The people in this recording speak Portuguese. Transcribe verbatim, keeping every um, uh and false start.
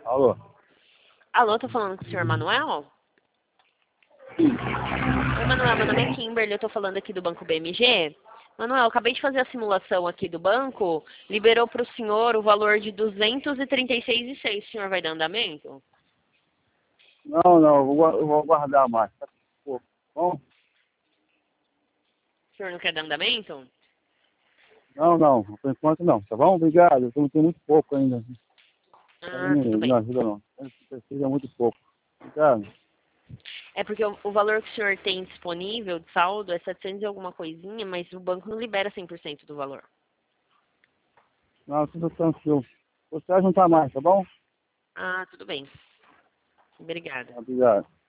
Alô? Alô, tô falando com o senhor Manuel? Oi, Manuel, meu nome é Kimberly, eu tô falando aqui do Banco B M G. Manuel, eu acabei de fazer a simulação aqui do banco, liberou para o senhor o valor de duzentos e trinta e seis e seis. O senhor vai dar andamento? Não, não, eu vou, gua- eu vou guardar mais. Tá pouco. Bom? O senhor não quer dar andamento? Não, não, por enquanto não, tá bom? Obrigado, eu tenho muito pouco ainda. Ah, Não, tudo não bem. ajuda não. Precisa muito pouco. Obrigado. É porque o, o valor que o senhor tem disponível de saldo é setecentos e alguma coisinha, mas o banco não libera cem por cento do valor. Não, tudo tranquilo. Você vai juntar mais, tá bom? Ah, tudo bem. Obrigada. Obrigado.